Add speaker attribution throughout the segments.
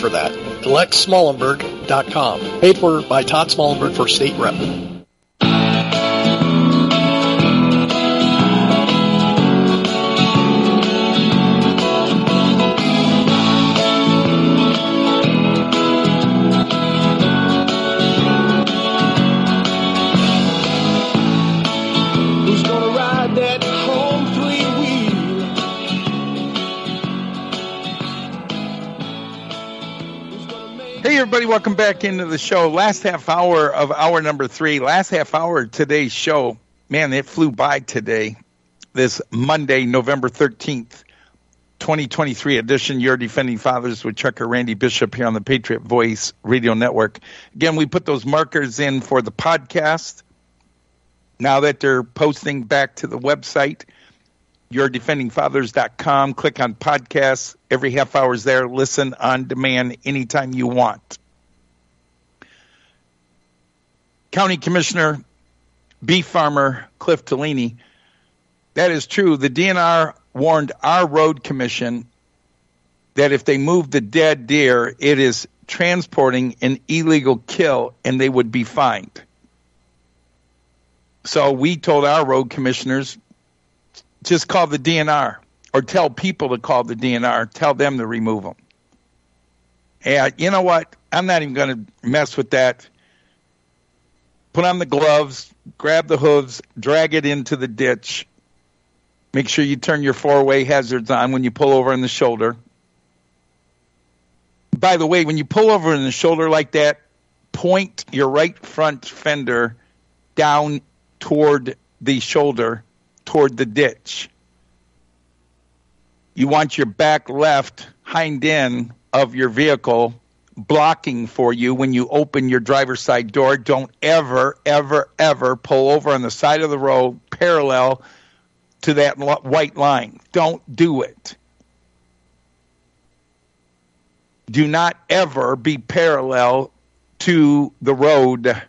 Speaker 1: for that. ElectSmallenberg.com. Paid for by Todd Smallenberg for state rep.
Speaker 2: Hey, everybody, welcome back into the show. Last half hour of hour number 3. Last half hour of today's show. Man, it flew by today. This Monday, November 13th, 2023 edition, Your Defending Fathers with Chuck or Randy Bishop here on the Patriot Voice Radio Network. Again, we put those markers in for the podcast. Now that they're posting back to the website, yourdefendingfathers.com. Click on podcasts. Every half hour is there. Listen on demand anytime you want. County Commissioner, beef farmer Cliff Tellini. That is true. The DNR warned our road commission that if they move the dead deer, it is transporting an illegal kill and they would be fined. So we told our road commissioners, just call the DNR or tell people to call the DNR. Tell them to remove them. And you know what? I'm not even going to mess with that. Put on the gloves, grab the hooves, drag it into the ditch. Make sure you turn your four-way hazards on when you pull over in the shoulder. By the way, when you pull over in the shoulder like that, point your right front fender down toward the shoulder, toward the ditch. You want your back left hind end of your vehicle blocking for you when you open your driver's side door. Don't ever, ever, ever pull over on the side of the road parallel to that white line. Don't do it. Do not ever be parallel to the road.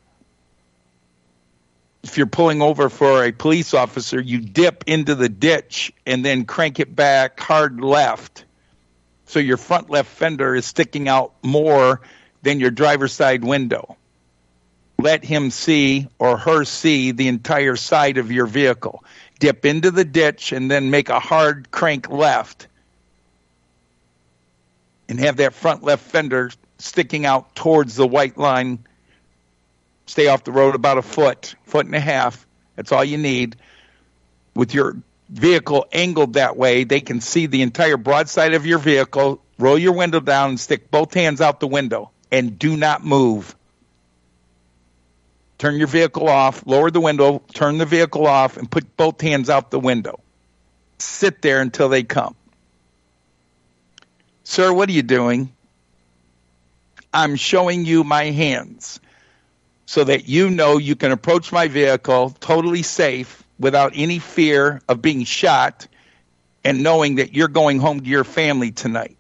Speaker 2: If you're pulling over for a police officer, you dip into the ditch and then crank it back hard left. So your front left fender is sticking out more than your driver's side window. Let him see or her see the entire side of your vehicle. Dip into the ditch and then make a hard crank left. And have that front left fender sticking out towards the white line. Stay off the road about a foot and a half. That's all you need. With your vehicle angled that way, they can see the entire broadside of your vehicle. Roll your window down and stick both hands out the window. And do not move. Turn your vehicle off, lower the window, turn the vehicle off, and put both hands out the window. Sit there until they come. Sir, what are you doing? I'm showing you my hands so that you know you can approach my vehicle totally safe without any fear of being shot and knowing that you're going home to your family tonight.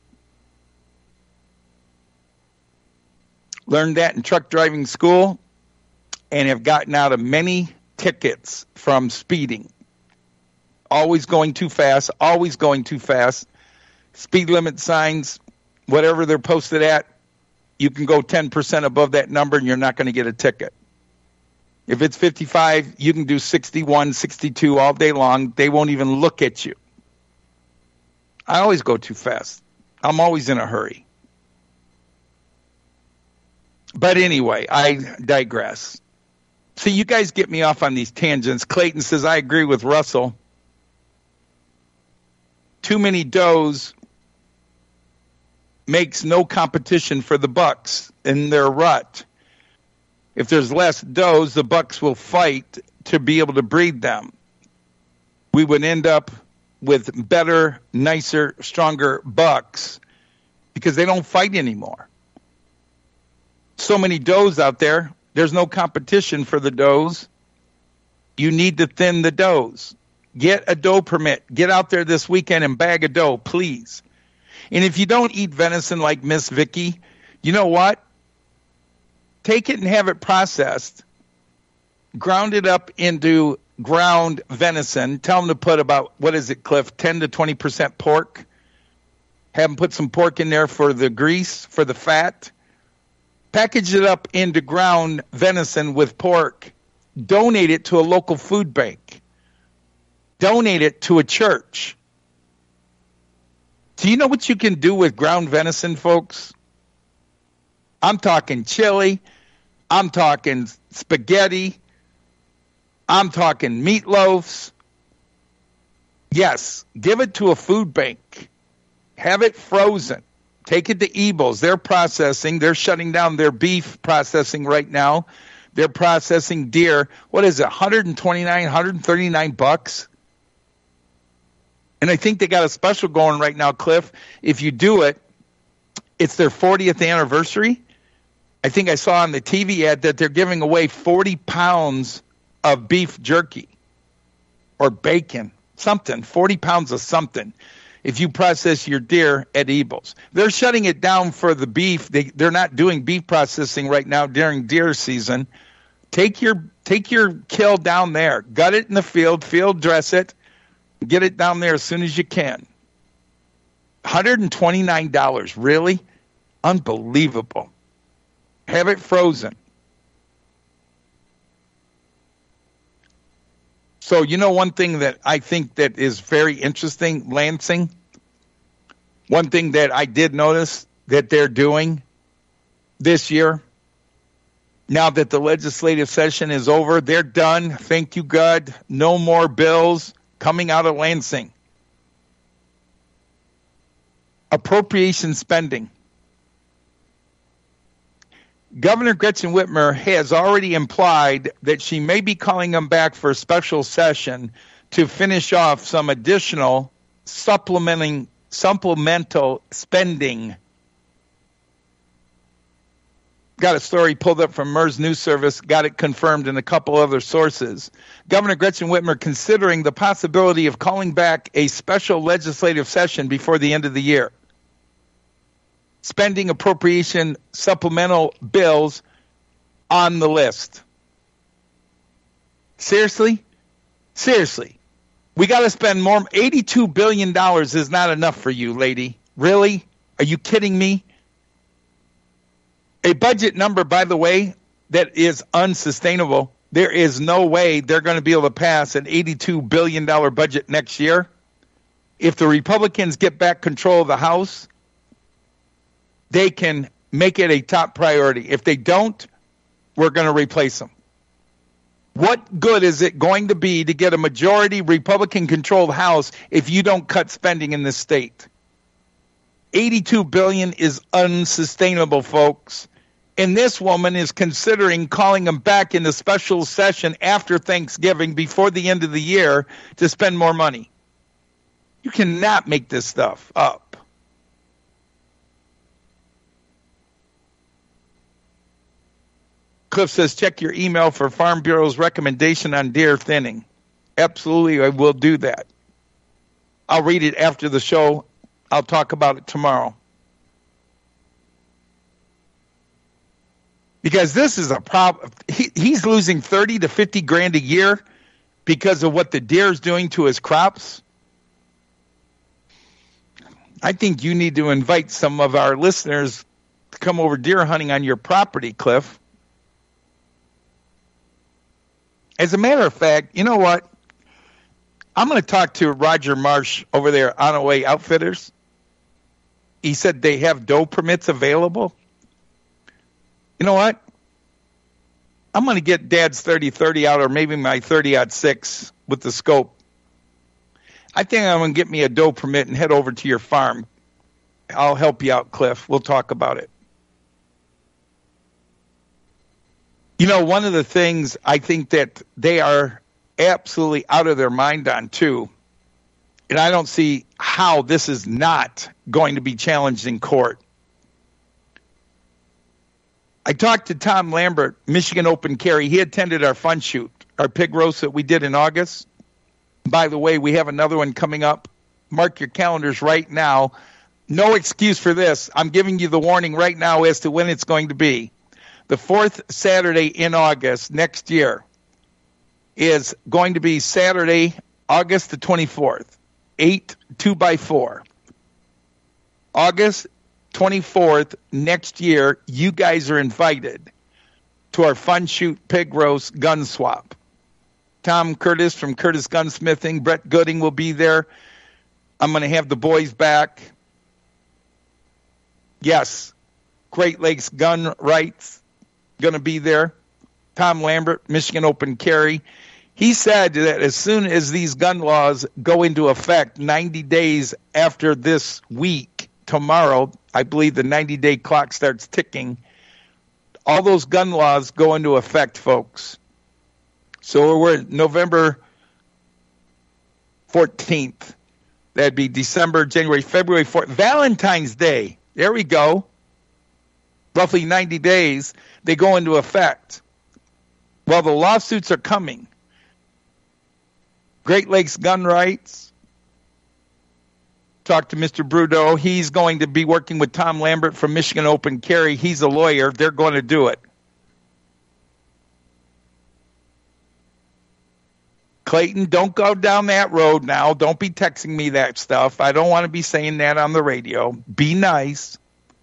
Speaker 2: Learned that in truck driving school and have gotten out of many tickets from speeding. Always going too fast, always going too fast. Speed limit signs, whatever they're posted at, you can go 10% above that number and you're not going to get a ticket. If it's 55, you can do 61, 62 all day long. They won't even look at you. I always go too fast. I'm always in a hurry. But anyway, I digress. See, you guys get me off on these tangents. Clayton says, I agree with Russell. Too many does makes no competition for the bucks in their rut. If there's less does, the bucks will fight to be able to breed them. We would end up with better, nicer, stronger bucks because they don't fight anymore. So many does out there, there's no competition for the does. You need to thin the does. Get a doe permit. Get out there this weekend and bag a doe, please. And if you don't eat venison like Miss Vicky, you know what? Take it and have it processed. Ground it up into ground venison. Tell them to put about, what is it, Cliff, 10 to 20% pork. Have them put some pork in there for the grease, for the fat. Package it up into ground venison with pork. Donate it to a local food bank. Donate it to a church. Do you know what you can do with ground venison, folks? I'm talking chili. I'm talking spaghetti. I'm talking meatloaves. Yes, give it to a food bank. Have it frozen. Take it to Ebels. They're processing. They're shutting down their beef processing right now. They're processing deer. What is it, 129, 139 bucks? And I think they got a special going right now, Cliff. If you do it, it's their 40th anniversary. I think I saw on the TV ad that they're giving away 40 pounds of beef jerky or bacon, something, 40 pounds of something, if you process your deer at Ebels. They're shutting it down for the beef. They're not doing beef processing right now during deer season. Take your kill down there. Gut it in the field dress it. Get it down there as soon as you can. $129, really? Unbelievable. Have it frozen. So, you know, one thing that I think that is very interesting, Lansing, one thing that I did notice that they're doing this year, now that the legislative session is over, they're done. Thank you, God. No more bills coming out of Lansing. Appropriation spending. Governor Gretchen Whitmer has already implied that she may be calling them back for a special session to finish off some additional supplemental spending. Got a story pulled up from MERS News Service, got it confirmed in a couple other sources. Governor Gretchen Whitmer considering the possibility of calling back a special legislative session before the end of the year. Spending appropriation supplemental bills on the list. Seriously? Seriously. We got to spend more. $82 billion is not enough for you, lady. Really? Are you kidding me? A budget number, by the way, that is unsustainable. There is no way they're going to be able to pass an $82 billion budget next year. If the Republicans get back control of the House, they can make it a top priority. If they don't, we're going to replace them. What good is it going to be to get a majority Republican-controlled House if you don't cut spending in this state? $82 billion is unsustainable, folks. And this woman is considering calling them back in the special session after Thanksgiving before the end of the year to spend more money. You cannot make this stuff up. Cliff says, check your email for Farm Bureau's recommendation on deer thinning. Absolutely, I will do that. I'll read it after the show. I'll talk about it tomorrow. Because this is a problem. He's losing 30 to 50 grand a year because of what the deer is doing to his crops. I think you need to invite some of our listeners to come over deer hunting on your property, Cliff. As a matter of fact, you know what? I'm going to talk to Roger Marsh over there, Onaway Outfitters. He said they have doe permits available. You know what? I'm going to get Dad's 30-30 out, or maybe my 30-06 with the scope. I think I'm going to get me a doe permit and head over to your farm. I'll help you out, Cliff. We'll talk about it. You know, one of the things I think that they are absolutely out of their mind on, too, and I don't see how this is not going to be challenged in court. I talked to Tom Lambert, Michigan Open Carry. He attended our fun shoot, our pig roast that we did in August. By the way, we have another one coming up. Mark your calendars right now. No excuse for this. I'm giving you the warning right now as to when it's going to be. The fourth Saturday in August next year is going to be Saturday, August the 24th, 8 2x4. August 24th next year, you guys are invited to our Fun Shoot Pig Roast gun swap. Tom Curtis from Curtis Gunsmithing, Brett Gooding will be there. I'm going to have the boys back. Yes, Great Lakes Gun Rights going to be there. Tom Lambert, Michigan Open Carry. He said that as soon as these gun laws go into effect 90 days after this week, tomorrow, I believe the 90-day clock starts ticking, all those gun laws go into effect, folks. So we're November 14th. That'd be December, January, February 4th. Valentine's Day. There we go. Roughly 90 days, they go into effect. Well, the lawsuits are coming. Great Lakes Gun Rights. Talk to Mr. Brudeau. He's going to be working with Tom Lambert from Michigan Open Carry. He's a lawyer. They're going to do it. Clayton, don't go down that road now. Don't be texting me that stuff. I don't want to be saying that on the radio. Be nice.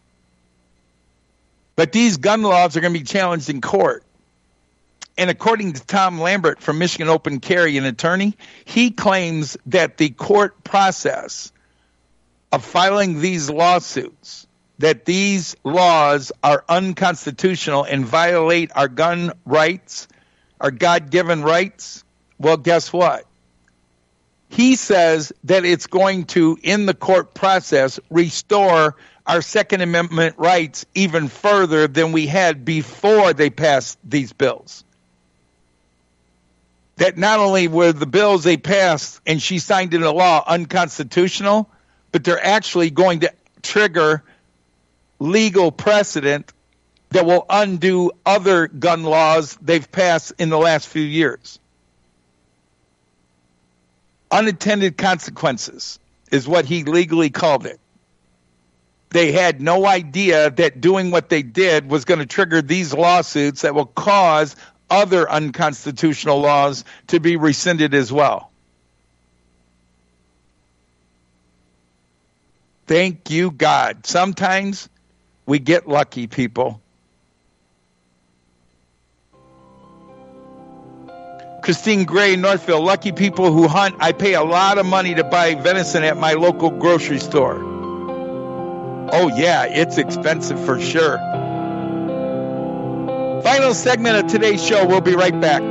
Speaker 2: But these gun laws are going to be challenged in court. And according to Tom Lambert from Michigan Open Carry, an attorney, he claims that the court process of filing these lawsuits, that these laws are unconstitutional and violate our gun rights, our God-given rights. Well, guess what? He says that it's going to, in the court process, restore our Second Amendment rights even further than we had before they passed these bills. That not only were the bills they passed and she signed into law unconstitutional, but they're actually going to trigger legal precedent that will undo other gun laws they've passed in the last few years. Unintended consequences is what he legally called it. They had no idea that doing what they did was going to trigger these lawsuits that will cause other unconstitutional laws to be rescinded as well. Thank you, God. Sometimes we get lucky, people. Christine Gray, Northville, lucky people who hunt. I pay a lot of money to buy venison at my local grocery store. Oh, yeah, it's expensive for sure. Final segment of today's show. We'll be right back.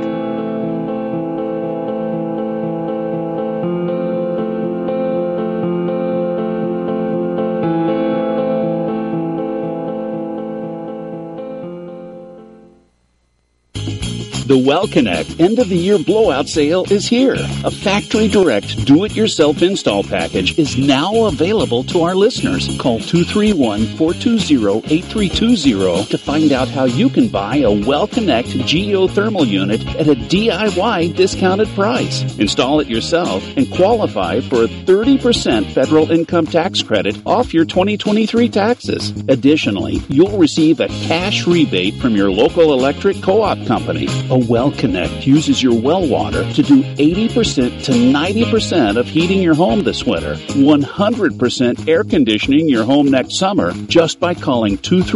Speaker 3: The WellConnect end-of-the-year blowout sale is here. A factory-direct do-it-yourself install package is now available to our listeners. Call 231-420-8320 to find out how you can buy a WellConnect geothermal unit at a DIY discounted price. Install it yourself and qualify for a 30% federal income tax credit off your 2023 taxes. Additionally, you'll receive a cash rebate from your local electric co-op company. A WellConnect uses your well water to do 80% to 90% of heating your home this winter, 100% air conditioning your home next summer just by calling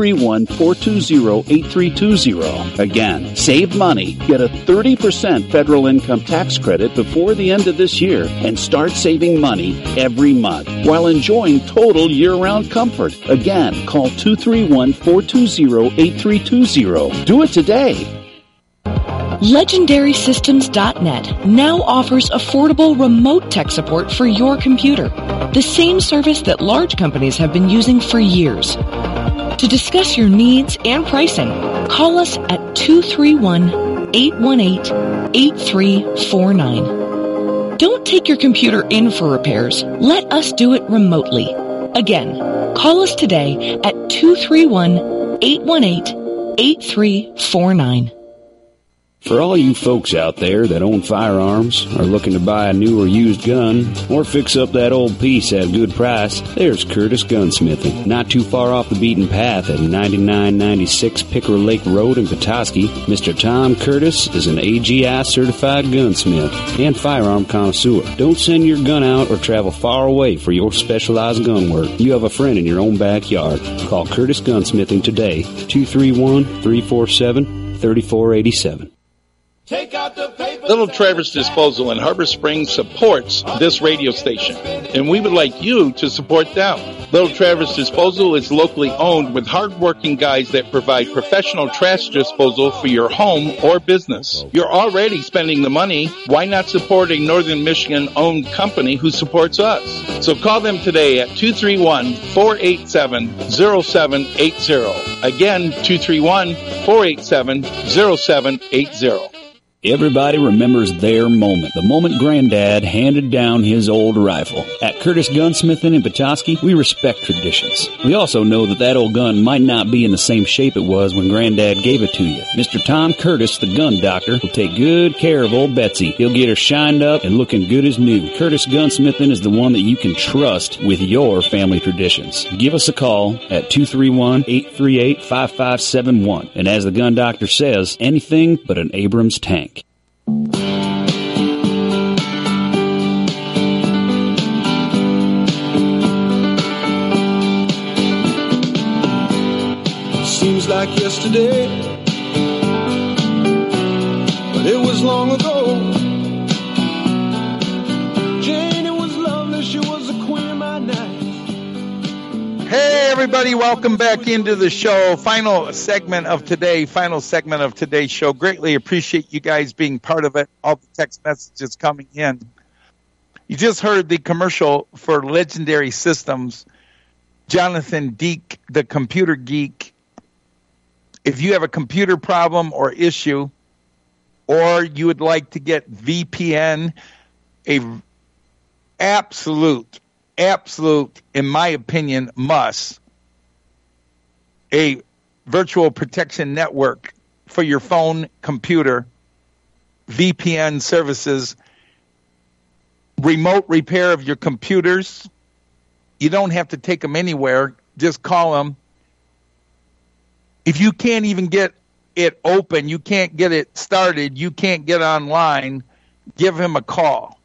Speaker 3: 231-420-8320. Again, save money, get a 30% federal income tax credit before the end of this year, and start saving money every month while enjoying total year-round comfort. Again, call 231-420-8320. Do it today.
Speaker 4: LegendarySystems.net now offers affordable remote tech support for your computer, the same service that large companies have been using for years. To discuss your needs and pricing, call us at 231-818-8349. Don't take your computer in for repairs. Let us do it remotely. Again, call us today at 231-818-8349.
Speaker 3: For all you folks out there that own firearms, are looking to buy a new or used gun, or fix up that old piece at a good price, there's Curtis Gunsmithing. Not too far off the beaten path at 9996 Pickerel Lake Road in Petoskey, Mr. Tom Curtis is an AGI certified gunsmith and firearm connoisseur. Don't send your gun out or travel far away for your specialized gun work. You have a friend in your own backyard. Call Curtis Gunsmithing today, 231-347-3487.
Speaker 5: Take out the paper.
Speaker 2: Little Traverse Disposal in Harbor Springs supports this radio station, and we would like you to support them. Little Traverse Disposal is locally owned with hard-working guys that provide professional trash disposal for your home or business. You're already spending the money. Why not support a Northern Michigan-owned company who supports us? So call them today at 231-487-0780. Again, 231-487-0780.
Speaker 3: Everybody remembers their moment, the moment Granddad handed down his old rifle. At Curtis Gunsmithing in Petoskey, we respect traditions. We also know that old gun might not be in the same shape it was when Granddad gave it to you. Mr. Tom Curtis, the gun doctor, will take good care of old Betsy. He'll get her shined up and looking good as new. Curtis Gunsmithing is the one that you can trust with your family traditions. Give us a call at 231-838-5571. And as the gun doctor says, anything but an Abrams tank.
Speaker 5: Seems like yesterday, but it was long ago. Jane, it was lovely, she was the queen of my night.
Speaker 2: Hey, everybody, welcome back into the show. Final segment of today's show. Greatly appreciate you guys being part of it. All the text messages coming in. You just heard the commercial for Legendary Systems. Jonathan Deek, the computer geek. If you have a computer problem or issue, or you would like to get VPN, a absolute, in my opinion, must, a virtual protection network for your phone, computer, VPN services, remote repair of your computers. You don't have to take them anywhere. Just call them. If you can't even get it open, you can't get it started, you can't get online, give him a call.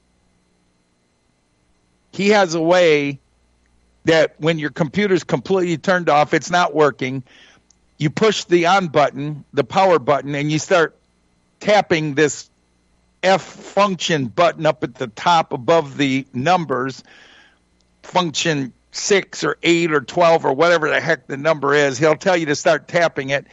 Speaker 2: He has a way that when your computer's completely turned off, it's not working, you push the on button, the power button, and you start tapping this F function button up at the top above the numbers, function 6 or 8 or 12 or whatever the heck the number is. He'll tell you to start tapping it.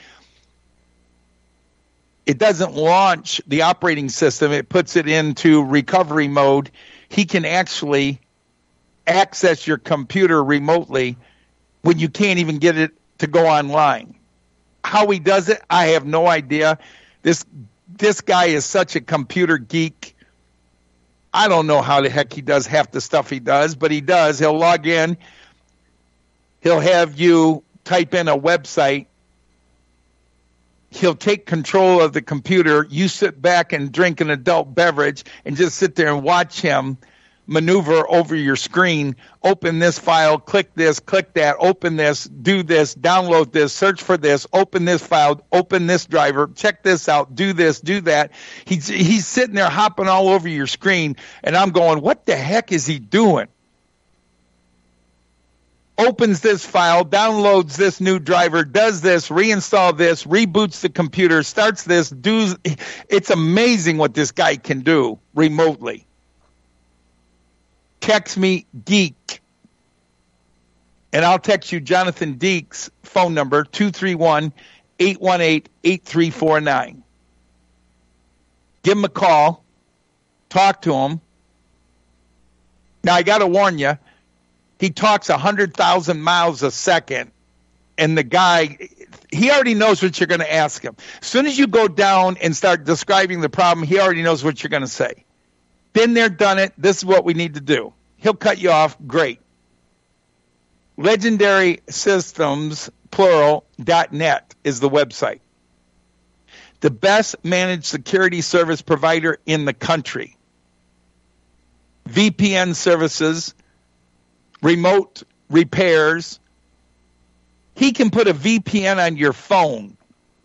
Speaker 2: It doesn't launch the operating system. It puts it into recovery mode. He can actually access your computer remotely when you can't even get it to go online. How he does it, I have no idea. This guy is such a computer geek. I don't know how the heck he does half the stuff he does, but he does. He'll log in. He'll have you type in a website. He'll take control of the computer. You sit back and drink an adult beverage and just sit there and watch him maneuver over your screen. Open this file, click this, click that, open this, do this, download this, search for this, open this file, open this driver, check this out, do this, do that. He's sitting there hopping all over your screen, and I'm going, what the heck is he doing? Opens this file, downloads this new driver, does this, reinstall this, reboots the computer, starts this, it's amazing what this guy can do remotely. Text me geek, and I'll text you Jonathan Deek's phone number, 231-818-8349. Give him a call, talk to him. Now, I got to warn you, he talks 100,000 miles a second, and the guy, he already knows what you're going to ask him. As soon as you go down and start describing the problem, he already knows what you're going to say. Been there, done it. This is what we need to do. He'll cut you off. Great. Legendary Systems, plural, .net is the website. the best managed security service provider in the country. VPN services, remote repairs. He can put a VPN on your phone.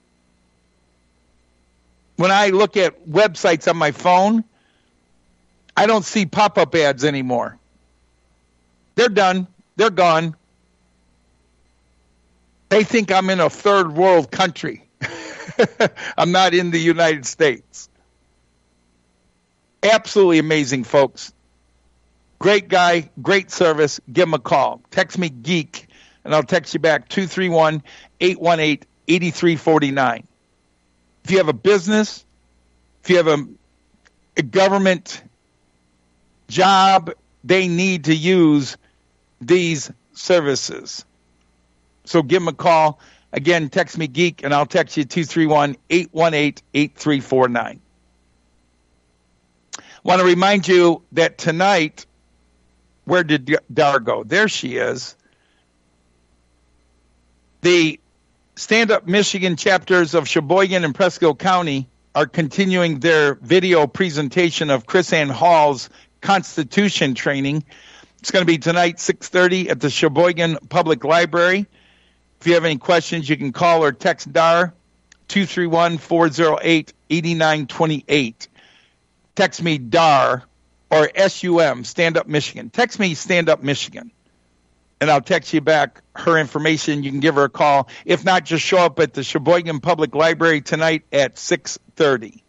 Speaker 2: When I look at websites on my phone, I don't see pop-up ads anymore. They're done. They're gone. They think I'm in a third world country. I'm not in the United States. Absolutely amazing, folks. Great guy, great service. Give him a call. Text me GEEK, and I'll text you back 231-818-8349. If you have a business, if you have a government job, they need to use these services. So give them a call. Again, text me GEEK, and I'll text you 231-818-8349. Want to remind you that tonight, where did Dar go? There she is. The Stand Up Michigan chapters of Sheboygan and Presco County are continuing their video presentation of Chris Ann Hall's Constitution training. It's going to be tonight, 6:30 at the Sheboygan Public Library. If you have any questions, you can call or text DAR 231-408-8928. Text me DAR or SUM, Stand Up Michigan. Text me Stand Up Michigan, and I'll text you back her information. You can give her a call. If not, just show up at the Sheboygan Public Library tonight at 6:30.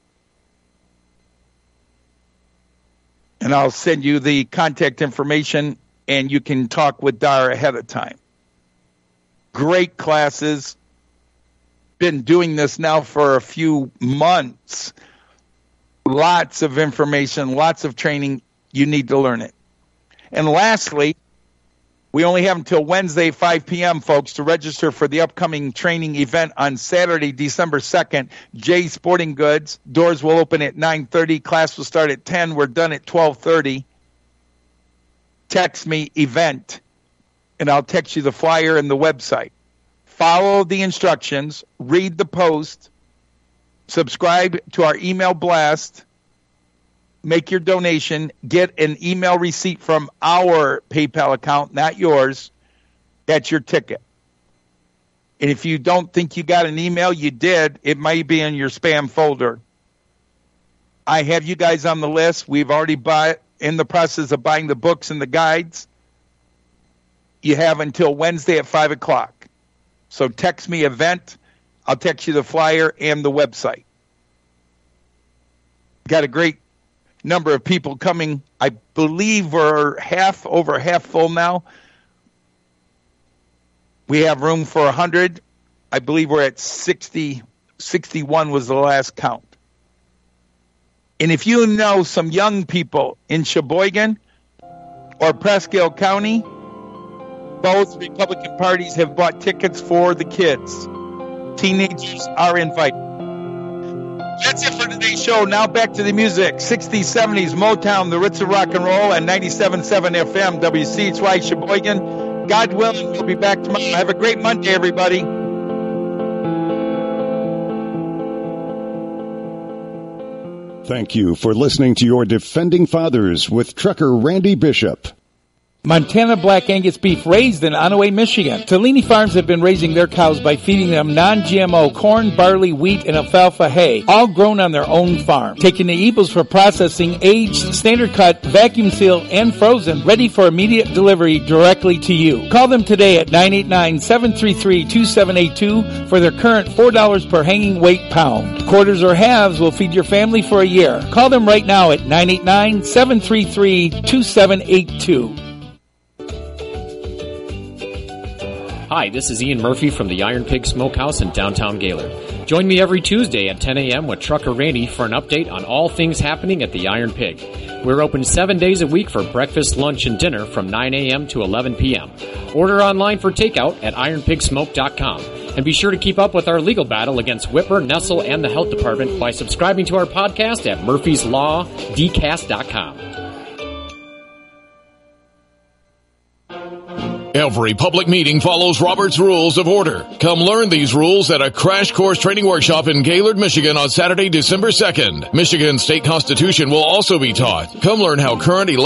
Speaker 2: And I'll send you the contact information, and you can talk with Dar ahead of time. Great classes. Been doing this now for a few months. Lots of information, lots of training. You need to learn it. And lastly, we only have until Wednesday, 5 p.m., folks, to register for the upcoming training event on Saturday, December 2nd, Jay Sporting Goods. Doors will open at 9:30. Class will start at 10. We're done at 12:30. Text me event, and I'll text you the flyer and the website. Follow the instructions. Read the post. Subscribe to our email blast. Make your donation. Get an email receipt from our PayPal account, not yours. That's your ticket. And if you don't think you got an email, you did. It might be in your spam folder. I have you guys on the list. We've already in the process of buying the books and the guides. You have until Wednesday at 5 o'clock. So text me event. I'll text you the flyer and the website. Got a great number of people coming. I believe we're over half full now. We have room for 100. I believe we're at 60. 61 was the last count. And if you know some young people in Sheboygan or Presco County, both Republican parties have bought tickets for the kids. Teenagers are invited. That's it for today's show. Now back to the music. 60s, 70s, Motown, the Ritz of Rock and Roll, and 97.7 FM, WCHY Sheboygan. God willing, we'll be back tomorrow. Have a great Monday, everybody.
Speaker 6: Thank you for listening to your Defending Fathers with Trucker Randy Bishop.
Speaker 7: Montana Black Angus beef raised in Onaway, Michigan. Tellini Farms have been raising their cows by feeding them non-GMO corn, barley, wheat, and alfalfa hay, all grown on their own farm. Taken to Ebels for processing, aged, standard cut, vacuum sealed, and frozen, ready for immediate delivery directly to you. Call them today at 989-733-2782 for their current $4 per hanging weight pound. Quarters or halves will feed your family for a year. Call them right now at 989-733-2782.
Speaker 8: Hi, this is Ian Murphy from the Iron Pig Smokehouse in downtown Gaylord. Join me every Tuesday at 10 a.m. with Trucker Randy for an update on all things happening at the Iron Pig. We're open 7 days a week for breakfast, lunch, and dinner from 9 a.m. to 11 p.m. Order online for takeout at ironpigsmoke.com. And be sure to keep up with our legal battle against Whipper, Nestle, and the Health Department by subscribing to our podcast at murphyslawdcast.com.
Speaker 9: Every public meeting follows Robert's Rules of Order. Come learn these rules at a crash course training workshop in Gaylord, Michigan on Saturday, December 2nd. Michigan State Constitution will also be taught. Come learn how current